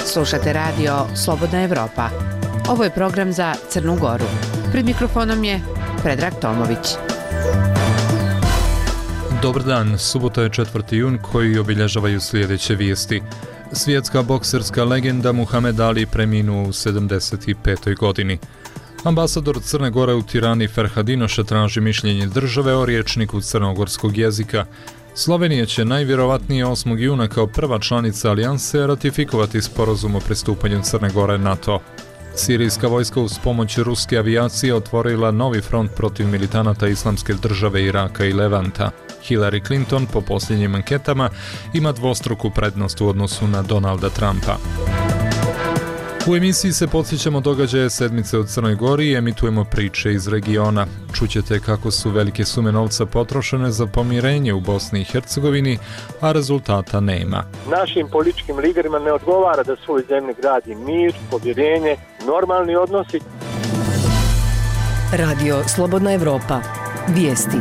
Slušate radio Slobodna Evropa. Ovo je program za Crnu Goru. Pred mikrofonom je Predrag Tomović. Dobar dan, subota je 4. jun koji obilježavaju sljedeće vijesti. Svjetska bokserska legenda Muhamed Ali preminuo u 75. godini. Ambasador Crne Gore u Tirani Ferhadinoša traži mišljenje države o rječniku crnogorskog jezika. Slovenija će najvjerovatnije 8. juna kao prva članica alijanse ratifikovati sporazum o pristupanju Crne Gore NATO. Sirijska vojska uz pomoć ruske avijacije otvorila novi front protiv militanata Islamske države Iraka i Levanta. Hillary Clinton po posljednjim anketama ima dvostruku prednost u odnosu na Donalda Trumpa. U emisiji se podsjećamo događaje sedmice u Crnoj Gori i emitujemo priče iz regiona. Čućete kako su velike sume novca potrošene za pomirenje u Bosni i Hercegovini, a rezultata nema. Našim političkim liderima ne odgovara da svoj zemlji gradi mir, povjerenje, normalni odnosi. Radio Slobodna Evropa. Vijesti.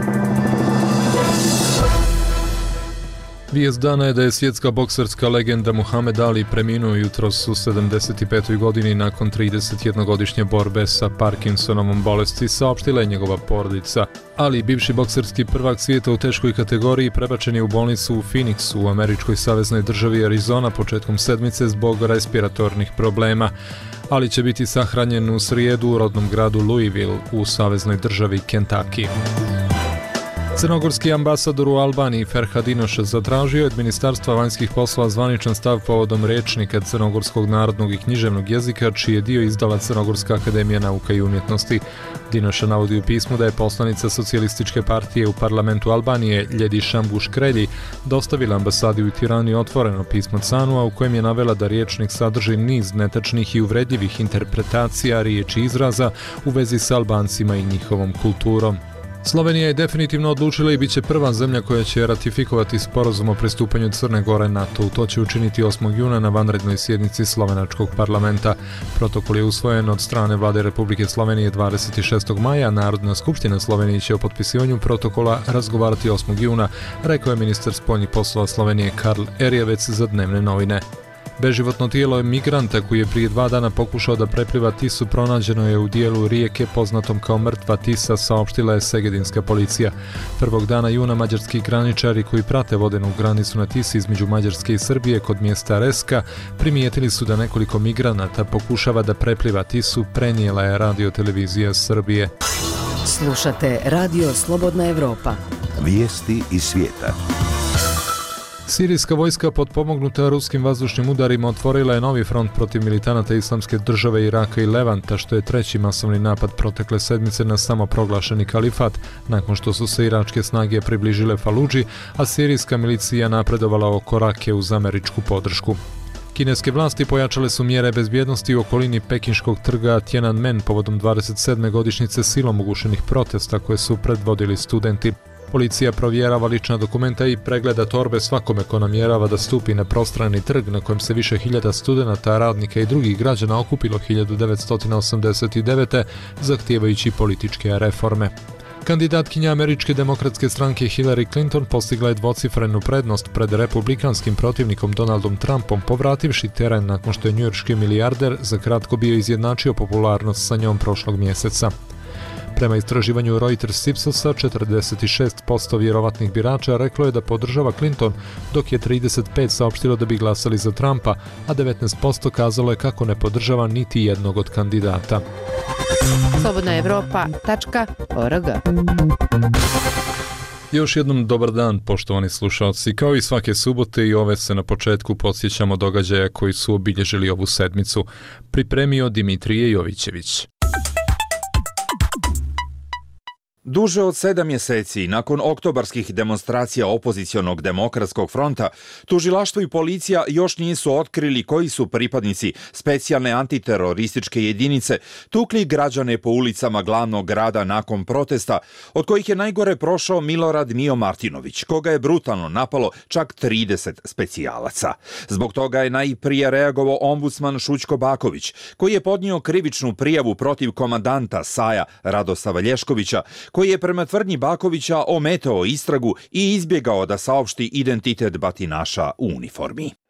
Vijest dana je da je svjetska bokserska legenda Muhamed Ali preminuo jutros u 75. godini nakon 31-godišnje borbe sa Parkinsonovom bolesti, saopštila je njegova porodica. Ali, bivši bokserski prvak svijeta u teškoj kategoriji, prebačen je u bolnicu u Phoenixu u američkoj saveznoj državi Arizona početkom sedmice zbog respiratornih problema. Ali će biti sahranjen u srijedu u rodnom gradu Louisville u saveznoj državi Kentucky. Crnogorski ambasador u Albaniji Ferhadinoš zatražio od Ministarstva vanjskih poslova zvaničan stav povodom rječnika crnogorskog narodnog i književnog jezika, čiji je dio izdala Crnogorska akademija nauka i umjetnosti. Dinoša navodi u pismu da je poslanica socijalističke partije u parlamentu Albanije Ljedi Šambuš Krelji dostavila ambasadi u Tirani otvoreno pismo Canua u kojem je navela da rječnik sadrži niz netačnih i uvredljivih interpretacija riječi izraza u vezi sa Albancima i njihovom kulturom. Slovenija je definitivno odlučila i bit će prva zemlja koja će ratifikovati sporazum o pristupanju Crne Gore NATO. To će učiniti 8. juna na vanrednoj sjednici slovenačkog parlamenta. Protokol je usvojen od strane vlade Republike Slovenije 26. maja. Narodna skupština Slovenije će o potpisivanju protokola razgovarati 8. juna, rekao je ministar spoljnih poslova Slovenije Karl Erjevec za Dnevne novine. Beživotno tijelo migranta koji je prije 2 dana pokušao da prepliva Tisu pronađeno je u dijelu rijeke poznatom kao mrtva Tisa, saopštila je segedinska policija. Prvog dana juna mađarski graničari koji prate vodenu granicu na Tisi između Mađarske i Srbije kod mjesta Reska primijetili su da nekoliko migranata pokušava da prepliva Tisu, prenijela je radiotelevizija Srbije. Slušate Radio Slobodna Evropa. Vijesti iz svijeta. Sirijska vojska potpomognuta ruskim vazdušnim udarima otvorila je novi front protiv militanata Islamske države Iraka i Levanta, što je treći masovni napad protekle sedmice na samoproglašeni kalifat, nakon što su se iračke snage približile Faludži, a sirijska milicija napredovala oko Rake uz američku podršku. Kineske vlasti pojačale su mjere bezbjednosti u okolini pekinškog trga Tiananmen povodom 27. godišnjice silom ugušenih protesta koje su predvodili studenti. Policija provjerava lična dokumenta i pregleda torbe svakome ko namjerava da stupi na prostrani trg na kojem se više hiljada studenata, radnika i drugih građana okupilo 1989. zahtijevajući političke reforme. Kandidatkinja američke demokratske stranke Hillary Clinton postigla je dvocifrenu prednost pred republikanskim protivnikom Donaldom Trumpom, povrativši teren nakon što je njujorški milijarder za kratko bio izjednačio popularnost sa njom prošlog mjeseca. Prema istraživanju Reuters Ipsosa, 46% vjerovatnih birača reklo je da podržava Clinton, dok je 35% saopštilo da bi glasali za Trumpa, a 19% kazalo je kako ne podržava niti jednog od kandidata. slobodnaevropa.org. Još jednom dobar dan, poštovani slušalci. Kao i svake subote i ove se na početku podsjećamo događaja koji su obilježili ovu sedmicu. Pripremio Dimitrije Jovićević. Duže od 7 mjeseci nakon oktobarskih demonstracija opozicionog demokratskog fronta, tužilaštvo i policija još nisu otkrili koji su pripadnici specijalne antiterorističke jedinice tukli građane po ulicama glavnog grada nakon protesta, od kojih je najgore prošao Milorad Mijo Martinović, koga je brutalno napalo čak 30 specijalaca. Zbog toga je najprije reagovao ombudsman Šućko Baković, koji je podnio krivičnu prijavu protiv komandanta SAJ-a Radosava Lješkovića, koji je prema tvrdnji Bakovića ometao istragu i izbjegao da saopšti identitet batinaša u uniformi.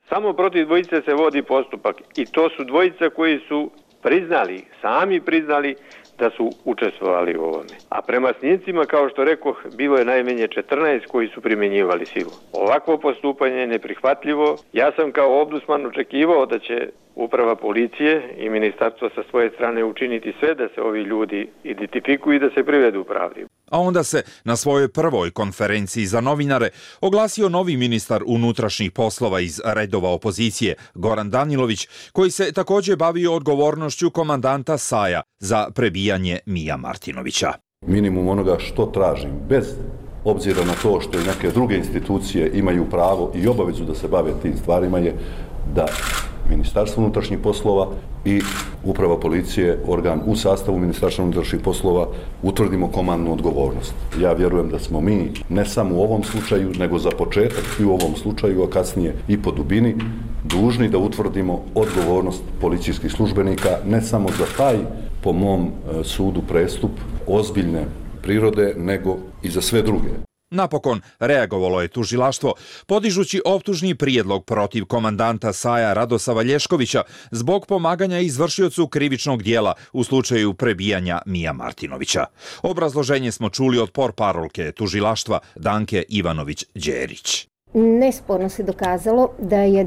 Samo protiv dvojice se vodi postupak i to su dvojica koji su sami priznali da su učestvovali u ovome. A prema snimcima, kao što rekoh, bilo je najmanje 14 koji su primjenjivali silu. Ovakvo postupanje je neprihvatljivo. Ja sam kao ombudsman očekivao da će uprava policije i ministarstvo sa svoje strane učiniti sve da se ovi ljudi identifikuju i da se privedu pravdi. A onda se na svojoj prvoj konferenciji za novinare oglasio novi ministar unutrašnjih poslova iz redova opozicije, Goran Danilović, koji se također bavio odgovornošću komandanta SAJ-a za prebijanje Mija Martinovića. Minimum onoga što tražim, bez obzira na to što i neke druge institucije imaju pravo i obavezu da se bave tim stvarima, je da Ministarstvo unutrašnjih poslova i uprava policije, organ u sastavu Ministarstva unutrašnjih poslova, utvrdimo komandnu odgovornost. Ja vjerujem da smo mi, ne samo u ovom slučaju, nego za početak i u ovom slučaju, a kasnije i po dubini, dužni da utvrdimo odgovornost policijskih službenika, ne samo za taj, po mom sudu, prestup ozbiljne prirode, nego i za sve druge. Napokon reagovalo je tužilaštvo, podižući optužni prijedlog protiv komandanta SAJ-a Radosava Lješkovića zbog pomaganja izvršiocu krivičnog dijela u slučaju prebijanja Mija Martinovića. Obrazloženje smo čuli od portparolke tužilaštva Danke Ivanović-Đerić. Nesporno se dokazalo da je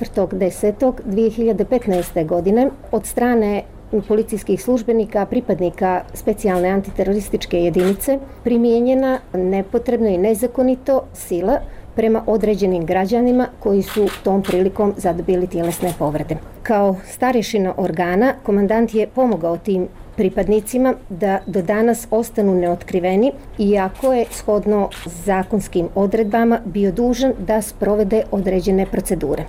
24.10.2015. godine od strane policijskih službenika, pripadnika specijalne antiterorističke jedinice, primijenjena nepotrebno i nezakonito sila prema određenim građanima koji su tom prilikom zadobili tjelesne povrede. Kao starješina organa, komandant je pomogao tim pripadnicima da do danas ostanu neotkriveni, iako je shodno zakonskim odredbama bio dužan da sprovede određene procedure.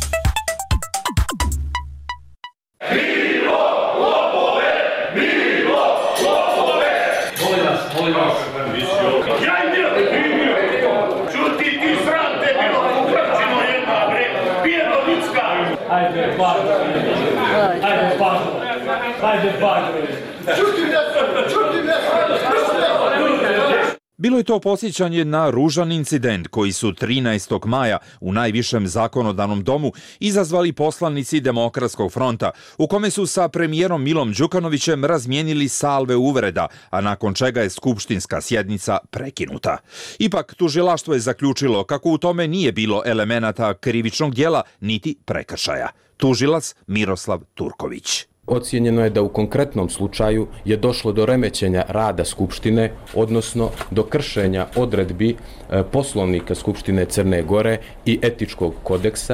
Bilo je to podsjećanje na ružan incident koji su 13. maja u najvišem zakonodavnom domu izazvali poslanici Demokratskog fronta, u kome su sa premijerom Milom Đukanovićem razmijenili salve uvreda, a nakon čega je skupštinska sjednica prekinuta. Ipak, tužilaštvo je zaključilo kako u tome nije bilo elemenata krivičnog djela niti prekršaja. Tužilac Miroslav Turković. Ocijenjeno je da u konkretnom slučaju je došlo do remećenja rada Skupštine, odnosno do kršenja odredbi Poslovnika Skupštine Crne Gore i etičkog kodeksa.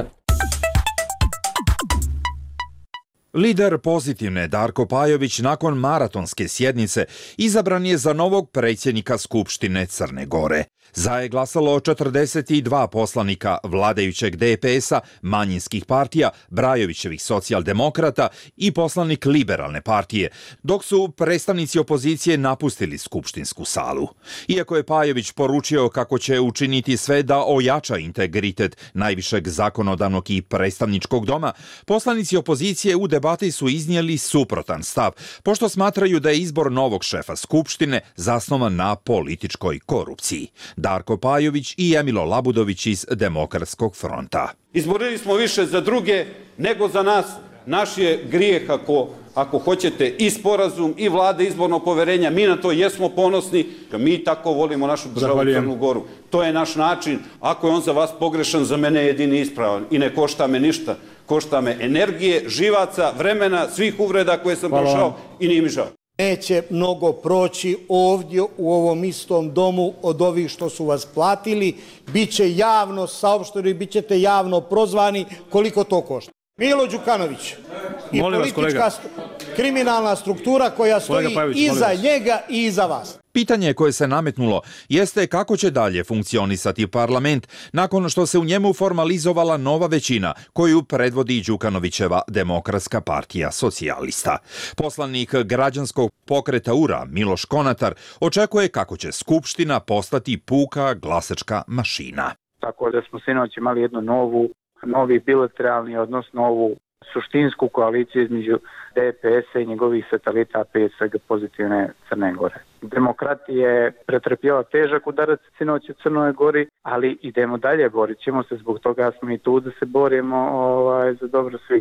Lider Pozitivne Darko Pajović nakon maratonske sjednice izabran je za novog predsjednika Skupštine Crne Gore. Za je glasalo 42 poslanika vladajućeg DPS-a, manjinskih partija, Brajovićevih socijaldemokrata i poslanik Liberalne partije, dok su predstavnici opozicije napustili skupštinsku salu. Iako je Pajović poručio kako će učiniti sve da ojača integritet najvišeg zakonodavnog i predstavničkog doma, poslanici opozicije u debati su iznijeli suprotan stav, pošto smatraju da je izbor novog šefa Skupštine zasnovan na političkoj korupciji. Darko Pajović i Emilo Labudović iz Demokratskog fronta. Izborili smo više za druge nego za nas. Naš je grijeh ako hoćete i sporazum i vlade izbornog poverenja. Mi na to jesmo ponosni. Mi tako volimo našu državu Crnu Goru. To je naš način. Ako je on za vas pogrešan, za mene je jedini ispravan. I ne košta me ništa. Košta me energije, živaca, vremena, svih uvreda koje sam prošao i nije mi žao. Neće mnogo proći ovdje u ovom istom domu od ovih što su vas platili. Biće javno saopšteno i bit ćete javno prozvani koliko to košta. Milo Đukanović i politička kriminalna struktura koja stoji iza njega i iza vas. Pitanje koje se nametnulo jeste kako će dalje funkcionisati parlament nakon što se u njemu formalizovala nova većina koju predvodi Đukanovićeva Demokratska partija socijalista. Poslanik građanskog pokreta URA Miloš Konatar očekuje kako će Skupština postati puka glasačka mašina. Tako da smo sinoć imali jednu novi bilateralni, odnosno novu suštinsku koaliciju između DPS-a i njegovih satelita, prije svega Pozitivne Crne Gore. Demokratija je pretrpjela težak udarac sinoć u Crnoj Gori, ali idemo dalje, borit ćemo se, zbog toga smo i tu da se borimo za dobro svih.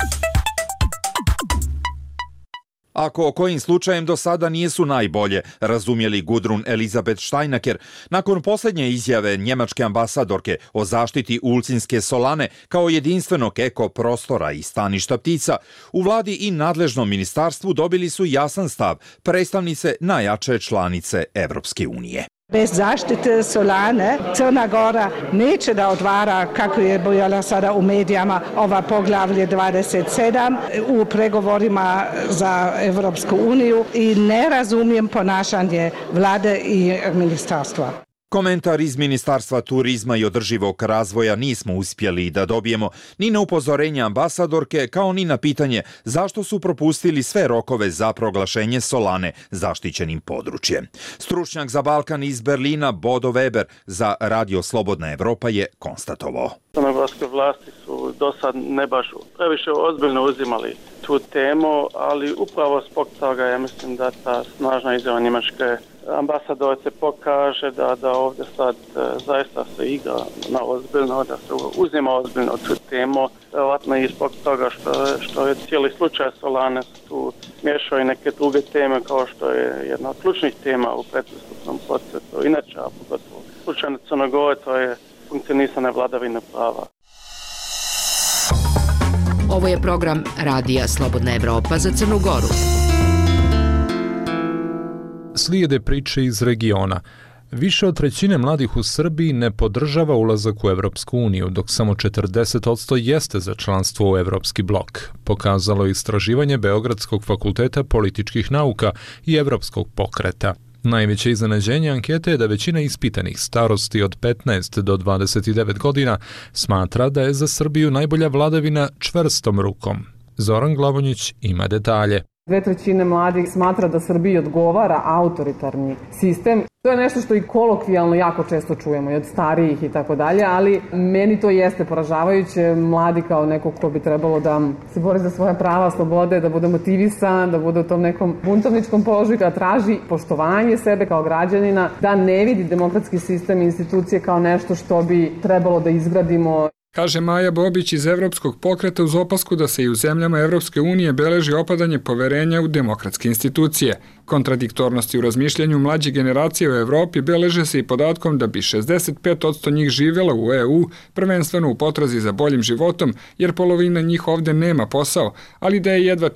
Ako kojim slučajem do sada nisu najbolje razumjeli Gudrun Elizabeth Steinaker, nakon posljednje izjave njemačke ambasadorke o zaštiti Ulcinske solane kao jedinstvenog eko prostora i staništa ptica, u vladi i nadležnom ministarstvu dobili su jasan stav predstavnice najjače članice Evropske unije. Bez zaštite solane Crna Gora neće da otvara, kako je bojala sada u medijama, ova poglavlje 27 u pregovorima za Evropsku uniju i ne razumijem ponašanje vlade i ministarstva. Komentar iz Ministarstva turizma i održivog razvoja nismo uspjeli da dobijemo ni na upozorenje ambasadorke, kao ni na pitanje zašto su propustili sve rokove za proglašenje solane zaštićenim područjem. Stručnjak za Balkan iz Berlina Bodo Weber za Radio Slobodna Evropa je konstatovao. Crnogorske vlasti su do sad ne baš previše ozbiljno uzimali tu temu, ali upravo zbog toga ja mislim da ta snažna izjava njemačke ambasadorice pokaže da ovdje sad zaista se igra na ozbiljno, da se uzima ozbiljno tu temu, vjerojatno i zbog toga što je cijeli slučaj solane tu miješao i neke druge teme, kao što je jedna od ključnih tema u predpristupnom procesu. Inače, a pogotovo slučaj na Crnoj Gori, to je funkcionisanje vladavine prava. Ovo je program Radija Slobodna Evropa za Crnu Goru. Slijede priče iz regiona. Više od trećine mladih u Srbiji ne podržava ulazak u Evropsku uniju, dok samo 40% jeste za članstvo u Evropski blok, pokazalo istraživanje Beogradskog fakulteta političkih nauka i Evropskog pokreta. Najveće iznenađenje ankete je da većina ispitanih starosti od 15 do 29 godina smatra da je za Srbiju najbolja vladavina čvrstom rukom. Zoran Glavonjić ima detalje. 2/3 mladih smatra da Srbiji odgovara autoritarni sistem. To je nešto što i kolokvijalno jako često čujemo i od starijih i tako dalje, ali meni to jeste poražavajuće. Mladi kao neko ko bi trebalo da se bori za svoje prava, slobode, da bude motivisan, da bude u tom nekom buntovničkom položaju, da traži poštovanje sebe kao građanina, da ne vidi demokratski sistem i institucije kao nešto što bi trebalo da izgradimo. Kaže Maja Bobić iz Evropskog pokreta uz opasku da se i u zemljama Evropske unije beleži opadanje poverenja u demokratske institucije. Kontradiktornosti u razmišljanju mlađe generacije u Evropi beleže se i podatkom da bi 65% njih živjela u EU, prvenstveno u potrazi za boljim životom, jer polovina njih ovdje nema posao, ali da je jedva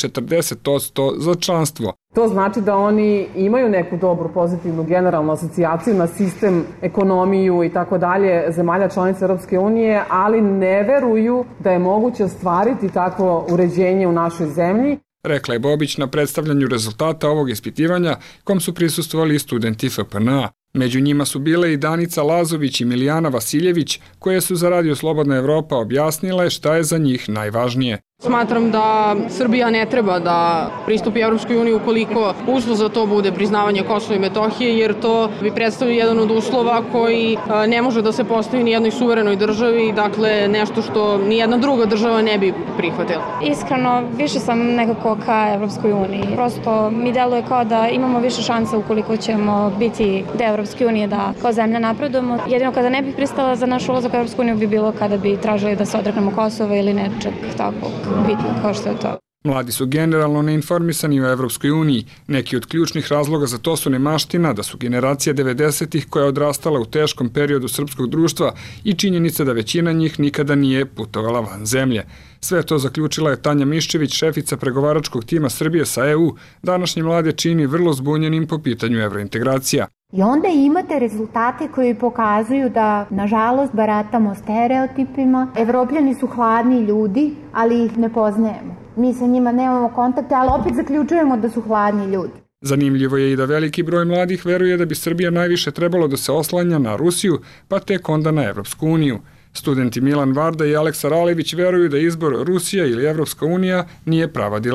40% za članstvo. To znači da oni imaju neku dobru, pozitivnu generalnu asocijaciju na sistem, ekonomiju i tako dalje zemalja članica Europske unije, ali ne veruju da je moguće ostvariti takvo uređenje u našoj zemlji. Rekla je Bobić na predstavljanju rezultata ovog ispitivanja, kom su prisustvovali studenti FPN-a. Među njima su bile i Danica Lazović i Milijana Vasiljević, koje su za Radio Slobodna Evropa objasnile šta je za njih najvažnije. Smatram da Srbija ne treba da pristupi Evropskoj uniji ukoliko uslov za to bude priznavanje Kosova i Metohije, jer to bi predstavio jedan od uslova koji ne može da se postavi ni jednoj suverenoj državi, dakle nešto što ni jedna druga država ne bi prihvatila. Iskreno, više sam nekako ka Evropskoj uniji. Prosto mi deluje kao da imamo više šansa ukoliko ćemo biti deo Evropske unije, da kao zemlja napredujemo. Jedino kada ne bih pristala za naš ulazak u Evropsku uniju bi bilo kada bi tražili da se odreknemo Kosova ili nečeg takvog bitno kao što je to. Mladi su generalno neinformisani o Evropskoj uniji. Neki od ključnih razloga za to su nemaština, da su generacija 90-ih koja je odrastala u teškom periodu srpskog društva i činjenica da većina njih nikada nije putovala van zemlje. Sve to zaključila je Tanja Miščević, šefica pregovaračkog tima Srbije sa EU. Današnji mlade čini vrlo zbunjenim po pitanju evrointegracija. I onda imate rezultate koji pokazuju da, nažalost, baratamo stereotipima. Evropljani su hladni ljudi, ali ih ne poznajemo. Mi sa njima nemamo kontakte, ali opet zaključujemo da su hladni ljudi. Zanimljivo je i da veliki broj mladih veruje da bi Srbija najviše trebalo da se oslanja na Rusiju, pa tek onda na Evropsku uniju. Studenti Milan Varda i Aleksa Ralević veruju da izbor Rusija ili Evropska unija nije prava dilema.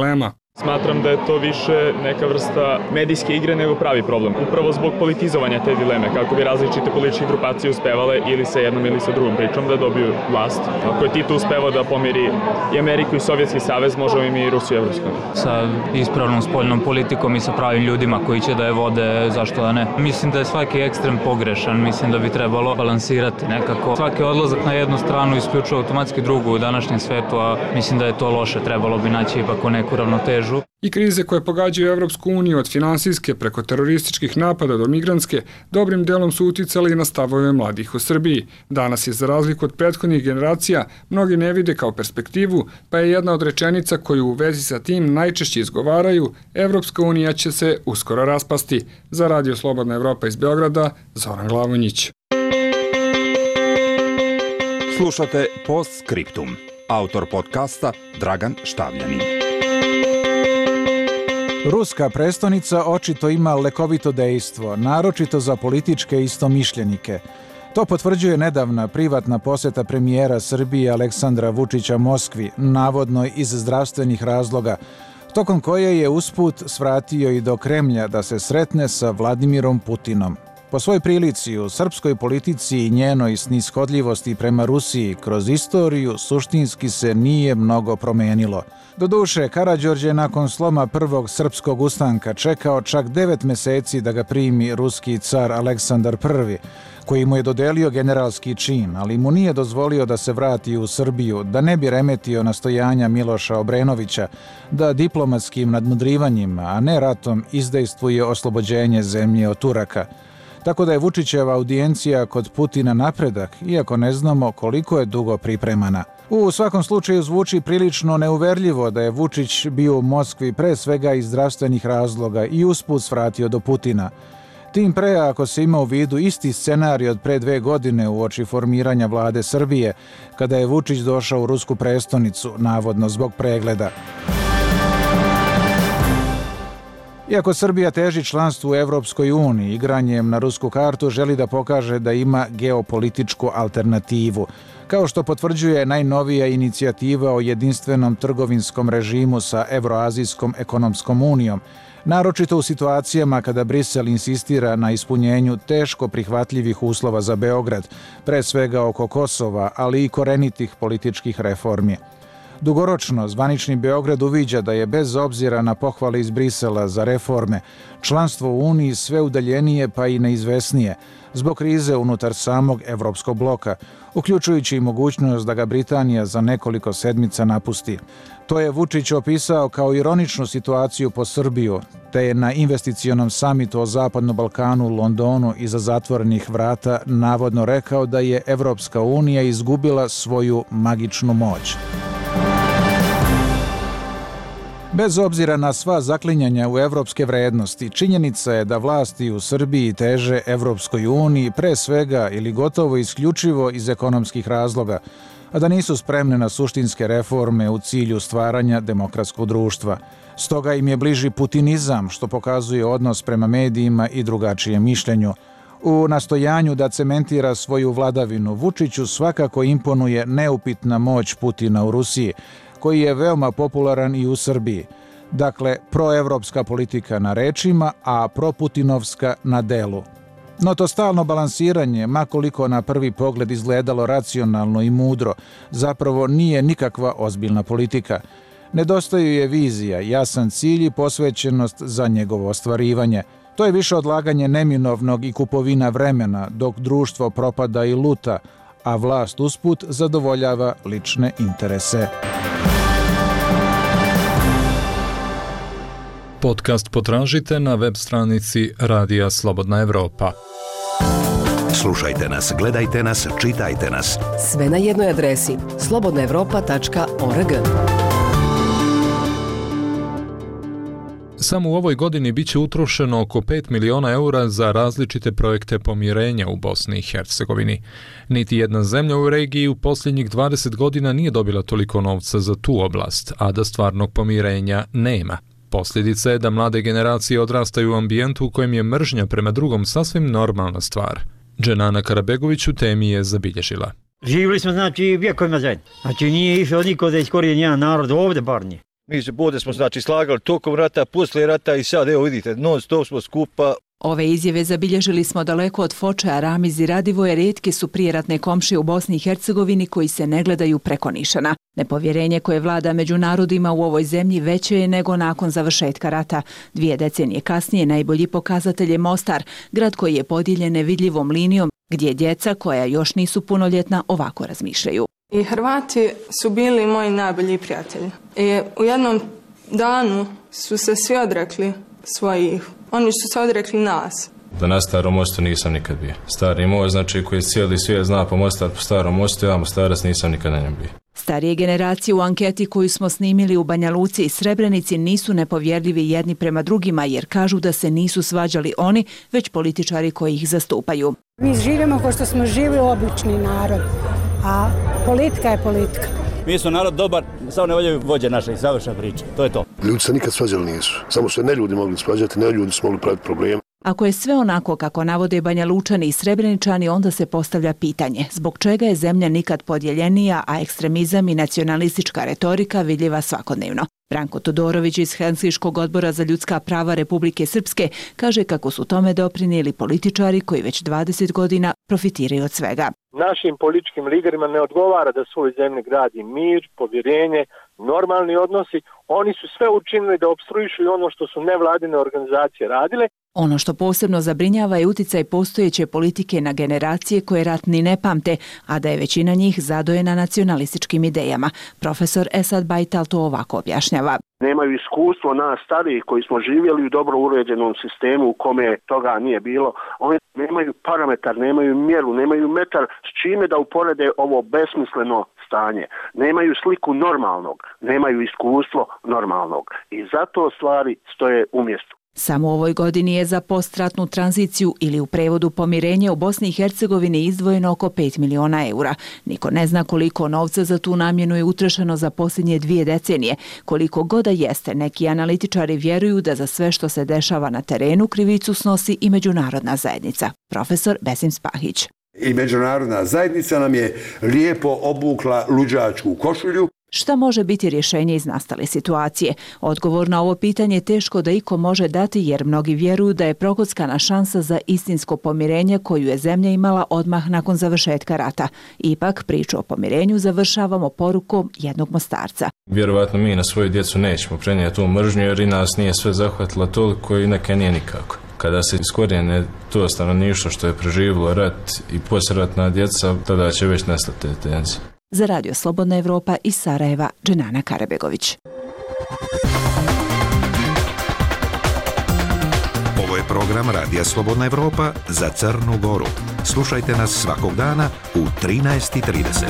Smatram da je to više neka vrsta medijske igre nego pravi problem. Upravo zbog politizovanja te dileme, kako bi različite političke grupacije uspevale ili sa jednom ili sa drugom pričom da dobiju vlast. Ako je Tito uspevao da pomiri i Ameriku i Sovjetski savez, možemo i mi i Rusiju i Evropsku. Sa ispravnom spoljnom politikom i sa pravim ljudima koji će da je vode, zašto da ne. Mislim da je svaki ekstrem pogrešan, mislim da bi trebalo balansirati nekako. Svaki odlazak na jednu stranu isključuje automatski drugu u današnjem svetu, a mislim da je to loše, trebalo bi naći ipak neku ravnotežu. I krize koje pogađaju Evropsku uniju od finansijske preko terorističkih napada do migrantske, dobrim delom su uticali i na stavove mladih u Srbiji. Danas je, za razliku od prethodnih generacija, mnogi ne vide kao perspektivu, pa je jedna od rečenica koju u vezi sa tim najčešće izgovaraju: Evropska unija će se uskoro raspasti. Za Radio Slobodna Evropa iz Beograda, Zoran Glavonjić. Slušate Postscriptum. Autor podcasta Dragan Štavljanin. Ruska prestonica očito ima lekovito dejstvo, naročito za političke istomišljenike. To potvrđuje nedavna privatna poseta premijera Srbije Aleksandra Vučića Moskvi, navodno iz zdravstvenih razloga, tokom koje je usput svratio i do Kremlja da se sretne sa Vladimirom Putinom. Po svoj prilici u srpskoj politici i njenoj snishodljivosti prema Rusiji kroz istoriju suštinski se nije mnogo promenilo. Doduše, Karađorđe je nakon sloma prvog srpskog ustanka čekao čak 9 meseci da ga primi ruski car Aleksandar I, koji mu je dodelio generalski čin, ali mu nije dozvolio da se vrati u Srbiju, da ne bi remetio nastojanja Miloša Obrenovića, da diplomatskim nadmudrivanjima, a ne ratom, izdejstvuje oslobođenje zemlje od Turaka. Tako da je Vučićeva audijencija kod Putina napredak, iako ne znamo koliko je dugo pripremana. U svakom slučaju zvuči prilično neuverljivo da je Vučić bio u Moskvi pre svega iz zdravstvenih razloga i usput svratio do Putina. Tim pre ako se ima u vidu isti scenarij od pre 2 godine uoči formiranja vlade Srbije, kada je Vučić došao u rusku prestonicu, navodno zbog pregleda. Iako Srbija teži članstvu u Evropskoj uniji, igranjem na rusku kartu želi da pokaže da ima geopolitičku alternativu, kao što potvrđuje najnovija inicijativa o jedinstvenom trgovinskom režimu sa Evroazijskom ekonomskom unijom, naročito u situacijama kada Brisel insistira na ispunjenju teško prihvatljivih uslova za Beograd, pre svega oko Kosova, ali i korenitih političkih reformi. Dugoročno, zvanični Beograd uviđa da je bez obzira na pohvale iz Brisela za reforme, članstvo u Uniji sve udaljenije pa i neizvesnije, zbog krize unutar samog evropskog bloka, uključujući i mogućnost da ga Britanija za nekoliko sedmica napusti. To je Vučić opisao kao ironičnu situaciju po Srbiju, te je na investicionom samitu o Zapadnom Balkanu u Londonu iza zatvorenih vrata navodno rekao da je Evropska unija izgubila svoju magičnu moć. Bez obzira na sva zaklinjanja u evropske vrednosti, činjenica je da vlasti u Srbiji teže Evropskoj uniji pre svega ili gotovo isključivo iz ekonomskih razloga, a da nisu spremne na suštinske reforme u cilju stvaranja demokratskog društva. Stoga im je bliži putinizam, što pokazuje odnos prema medijima i drugačijem mišljenju. U nastojanju da cementira svoju vladavinu, Vučiću svakako imponuje neupitna moć Putina u Rusiji, koji je veoma popularan i u Srbiji. Dakle, proevropska politika na rečima, a proputinovska na delu. No to stalno balansiranje, makoliko na prvi pogled izgledalo racionalno i mudro, zapravo nije nikakva ozbiljna politika. Nedostaju je vizija, jasan cilj i posvećenost za njegovo ostvarivanje. To je više odlaganje neminovnog i kupovina vremena, dok društvo propada i luta, a vlast usput zadovoljava lične interese. Podcast potražite na web stranici Radija Slobodna Evropa. Slušajte nas, gledajte nas, čitajte nas. Sve na jednoj adresi slobodnaevropa.org. Samo u ovoj godini biće utrošeno oko 5 miliona eura za različite projekte pomirenja u Bosni i Hercegovini. Niti jedna zemlja u regiji u posljednjih 20 godina nije dobila toliko novca za tu oblast, a da stvarnog pomirenja nema. Posljedica je da mlade generacije odrastaju u ambijentu u kojem je mržnja prema drugom sasvim normalna stvar. Dženana Karabegović u temi je zabilježila. Živjeli smo, vjekovima zajedno. Nije išao niko da iskorijeni jedan narod ovdje, bar nije. Mi se bude smo znači slagali tokom rata, poslije rata i sad evo vidite, non stop smo skupa. Ove izjave zabilježili smo daleko od Foča, Ramiz i Radivoje, rijetke su prijeratne komšije u Bosni i Hercegovini koji se ne gledaju preko nišana. Nepovjerenje koje vlada među narodima u ovoj zemlji veće je nego nakon završetka rata. 2 decenije kasnije najbolji pokazatelj je Mostar, grad koji je podijeljen nevidljivom linijom, gdje djeca koja još nisu punoljetna ovako razmišljaju. I Hrvati su bili moji najbolji prijatelji. I u jednom danu su se svi odrekli svojih. Oni su se odrekli nas. Da na Starom mostu nisam nikad bio. Stari most, znači koji cijeli svijet zna po Mostar, po Starom mostu, ja Mostarac nisam nikad na njem bio. Starije generacije u anketi koju smo snimili u Banja Luci i Srebrenici nisu nepovjerljivi jedni prema drugima jer kažu da se nisu svađali oni, već političari koji ih zastupaju. Mi živimo kao što smo živjeli obični narod, a politika je politika. Mi smo narod dobar, samo ne voljaju vođe naše, završna priča, to je to. Ljudi se nikad svađali nisu, samo se ne ljudi mogli svađati, ne ljudi su mogli praviti probleme. Ako je sve onako kako navode Banja Lučani i Srebreničani, onda se postavlja pitanje zbog čega je zemlja nikad podjeljenija, a ekstremizam i nacionalistička retorika vidljiva svakodnevno. Branko Todorović iz Helsinškog odbora za ljudska prava Republike Srpske kaže kako su tome doprinijeli političari koji već 20 godina profitiraju od svega. Našim političkim liderima ne odgovara da svoj zemlji gradi mir, povjerenje, normalni odnosi. Oni su sve učinili da opstruišu ono što su nevladine organizacije radile. Ono što posebno zabrinjava je uticaj postojeće politike na generacije koje rat ni ne pamte, a da je većina njih zadojena nacionalističkim idejama. Profesor Esad Bajtal to ovako objašnjava. Nemaju iskustvo nas stariji koji smo živjeli u dobro uređenom sistemu u kome toga nije bilo. Oni nemaju parametar, nemaju mjeru, nemaju metar s čime da uporede ovo besmisleno stanje. Nemaju sliku normalnog, nemaju iskustvo normalnog i zato stvari stoje u mjestu. Samo u ovoj godini je za postratnu tranziciju ili u prevodu pomirenje u Bosni i Hercegovini izdvojeno oko 5 miliona eura. Niko ne zna koliko novca za tu namjenu je utrošeno za posljednje 2 decenije. Koliko god da jeste, neki analitičari vjeruju da za sve što se dešava na terenu krivicu snosi i međunarodna zajednica. Profesor Besim Spahić. I međunarodna zajednica nam je lijepo obukla luđačku košulju. Šta može biti rješenje iz nastale situacije? Odgovor na ovo pitanje je teško da iko može dati jer mnogi vjeruju da je prokockana šansa za istinsko pomirenje koju je zemlja imala odmah nakon završetka rata. Ipak priču o pomirenju završavamo porukom jednog Mostarca. Vjerovatno mi na svoju djecu nećemo prenijeti tu mržnju jer i nas nije sve zahvatilo toliko i neke nije nikako. Kada se iskorijene to stanovništvo što je preživjelo rat i poslijeratna djeca, tada će već nestati te tenzije. Za Radio Slobodna Evropa iz Sarajeva, Dženana Karabegović. Ovo je program Radija Slobodna Evropa za Crnu Goru. Slušajte nas svakog dana u 13:30.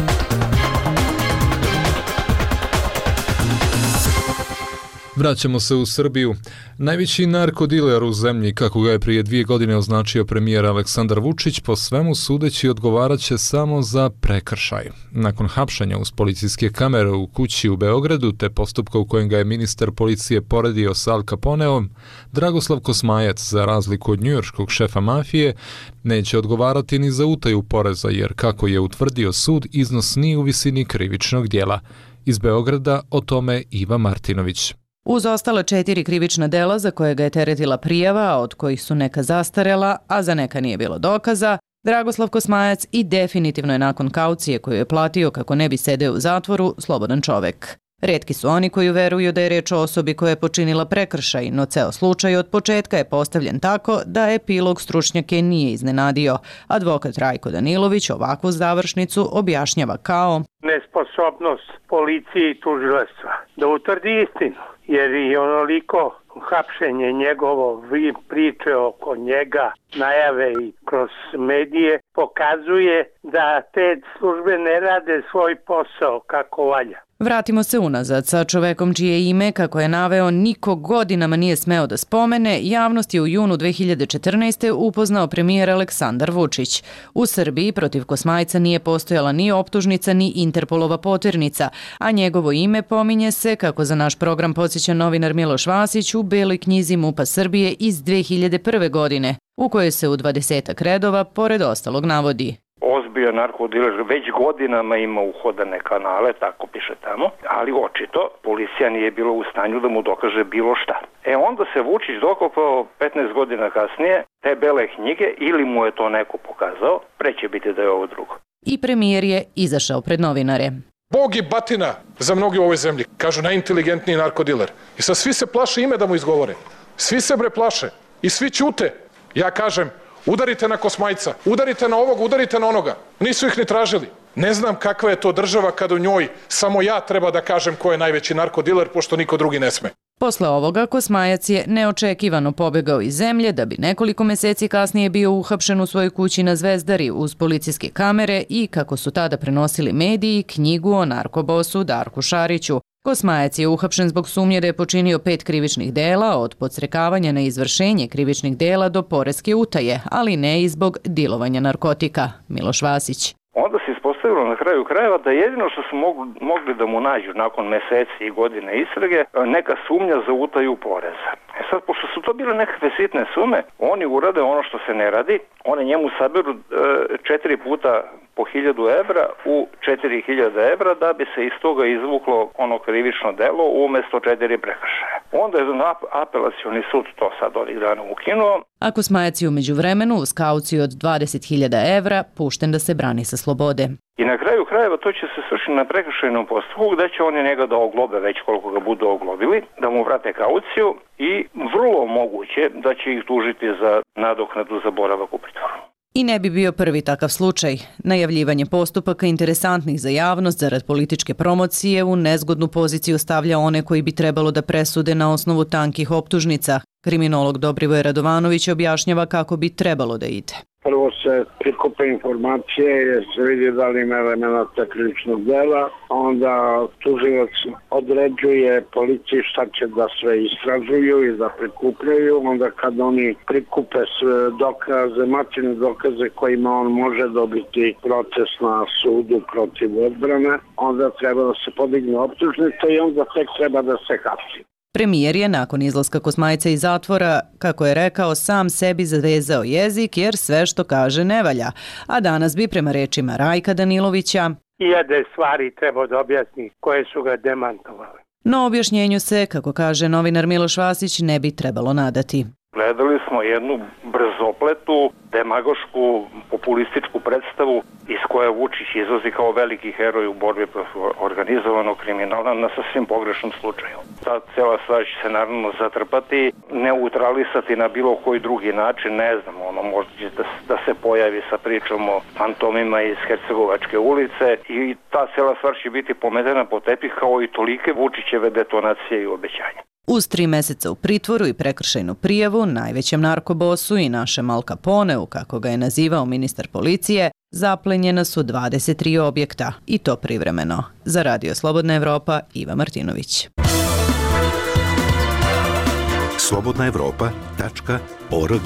Vraćamo se u Srbiju. Najveći narkodiler u zemlji, kako ga je prije 2 godine označio premijer Aleksandar Vučić, po svemu sudeći odgovarat će samo za prekršaj. Nakon hapšenja uz policijske kamere u kući u Beogradu, te postupka u kojem ga je ministar policije poredio sa Al Caponeom, Dragoslav Kosmajac, za razliku od njujorškog šefa mafije, neće odgovarati ni za utaju poreza, jer, kako je utvrdio sud, iznos nije u visini krivičnog dijela. Iz Beograda o tome Iva Martinović. Uz ostala 4 krivična dela za koje ga je teretila prijava, od kojih su neka zastarela, a za neka nije bilo dokaza, Dragoslav Kosmajac i definitivno je nakon kaucije koju je platio kako ne bi sedeo u zatvoru slobodan čovek. Rijetki su oni koji veruju da je reč o osobi koja je počinila prekršaj, no ceo slučaj od početka je postavljen tako da epilog stručnjake nije iznenadio. Advokat Rajko Danilović ovakvu završnicu objašnjava kao nesposobnost policije i tužilaštva da utvrdi istinu, jer i onoliko hapšenje njegovo, priče oko njega, najave i kroz medije pokazuje da te službe ne rade svoj posao kako valja. Vratimo se unazad. Sa čovekom čije ime, kako je naveo, niko godinama nije smeo da spomene, javnost je u junu 2014. upoznao premijer Aleksandar Vučić. U Srbiji protiv Kosmajca nije postojala ni optužnica ni Interpolova poternica, a njegovo ime pominje se, kako za naš program podsjeća novinar Miloš Vasić, u Beloj knjizi MUP-a Srbije iz 2001. godine, u kojoj se u 20 redova, pored ostalog, navodi: bio narkodiler, već godinama ima uhodane kanale, tako piše tamo, ali očito policija nije bila u stanju da mu dokaže bilo šta. Onda se Vučić dokopao 15 godina kasnije te bele knjige, ili mu je to neko pokazao, preće biti da je ovo drugo. I premijer je izašao pred novinare. Bog je batina za mnogi u ovoj zemlji, kažu najinteligentniji narkodiler. I sad svi se plaše ime da mu izgovore. Svi se plaše i svi ćute. Ja kažem, udarite na Kosmajca, udarite na ovog, udarite na onoga. Nisu ih ni tražili. Ne znam kakva je to država kada u njoj samo ja treba da kažem ko je najveći narkodiler, pošto niko drugi ne sme. Posle ovoga, Kosmajac je neočekivano pobegao iz zemlje da bi nekoliko meseci kasnije bio uhapšen u svojoj kući na Zvezdari uz policijske kamere i, kako su tada prenosili mediji, knjigu o narkobosu Darku Šariću. Kosmajac je uhapšen zbog sumnje da je počinio 5 krivičnih dela, od podsrekavanja na izvršenje krivičnih dela do poreske utaje, ali ne i zbog dilovanja narkotika. Miloš Vasić. Onda se ispostavilo na kraju krajeva da jedino što su mogli da mu nađu nakon meseci i godine istrage, neka sumnja za utaju poreza. Sad, pošto su to bile nekakve sitne sume, oni urade ono što se ne radi, oni njemu saberu 4 puta po 1000 evra u 4000 evra da bi se iz toga izvuklo ono krivično delo umesto 4 prekršaja. Onda je apelacioni sud to sad ovih dana ukinuo. A Kosmajac je u međuvremenu uz kauciju od 20.000 evra pušten da se brani sa slobode. I na kraju krajeva to će se svršiti na prekršajnom postupku gde će oni njega da oglobe već koliko ga budu oglobili, da mu vrate kauciju i vrlo moguće da će ih tužiti za nadoknadu za boravak u pritvoru. I ne bi bio prvi takav slučaj. Najavljivanje postupaka interesantnih za javnost zarad političke promocije u nezgodnu poziciju stavlja one koji bi trebalo da presude na osnovu tankih optužnica. Kriminolog Dobrivoje Radovanović objašnjava kako bi trebalo da ide. Prvo se prikupe informacije jer se vidi da li ima elemenata krivičnog dela, onda tužilac određuje policiji šta će da sve istražuju i da prikupljaju, onda kad oni prikupe sve dokaze, materijalne dokaze kojima on može dobiti proces na sudu protiv odbrane, onda treba da se podigne optužnica i onda tek treba da se hapsi. Premijer je nakon izlaska Kosmajca iz zatvora, kako je rekao, sam sebi zavezao jezik jer sve što kaže ne valja, a danas bi prema rečima Rajka Danilovića 1000 stvari treba da objasni koje su ga demantovali. No objašnjenju se, kako kaže novinar Miloš Vasić, ne bi trebalo nadati. Gledali smo jednu brzopletu, demagošku, populističku predstavu iz koje Vučić izlazi kao veliki heroj u borbi protiv organizovanog kriminala na sasvim pogrešnom slučaju. Ta cela stvar će se naravno zatrpati, neutralisati na bilo koji drugi način, ne znam, možda će da se pojavi sa pričom o fantomima iz Hercegovačke ulice i ta cela stvar će biti pometena po tepih kao i tolike Vučićeve detonacije i obećanja. Uz 3 meseca u pritvoru i prekršajnu prijavu, najvećem narkobosu i našem Al Caponeu, kako ga je nazivao ministar policije, zaplenjena su 23 objekta, i to privremeno. Za Radio Slobodna Evropa, Iva Martinović. slobodnaevropa.org.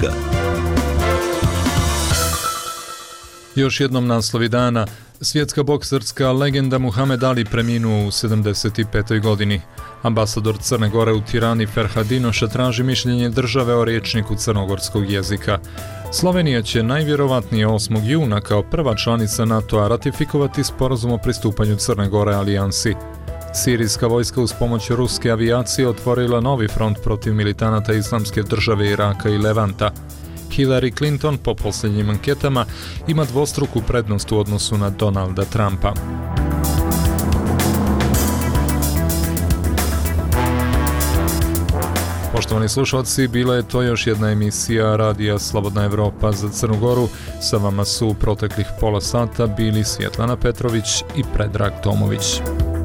Još jednom naslovi dana. Svjetska bokserska legenda Muhamed Ali preminuo u 75. godini. Ambasador Crne Gore u Tirani Ferhadinoša traži mišljenje države o rječniku crnogorskog jezika. Slovenija će najvjerovatnije 8. juna kao prva članica NATO-a ratifikovati sporazum o pristupanju Crne Gore alijansi. Sirijska vojska uz pomoć ruske avijacije otvorila novi front protiv militanata Islamske države Iraka i Levanta. Hillary Clinton po posljednjim anketama ima dvostruku prednost u odnosu na Donalda Trumpa. Poštovani slušalci, bila je to još jedna emisija Radija Slobodna Evropa za Crnu Goru. Sa vama su u proteklih pola sata bili Svjetlana Petrović i Predrag Tomović.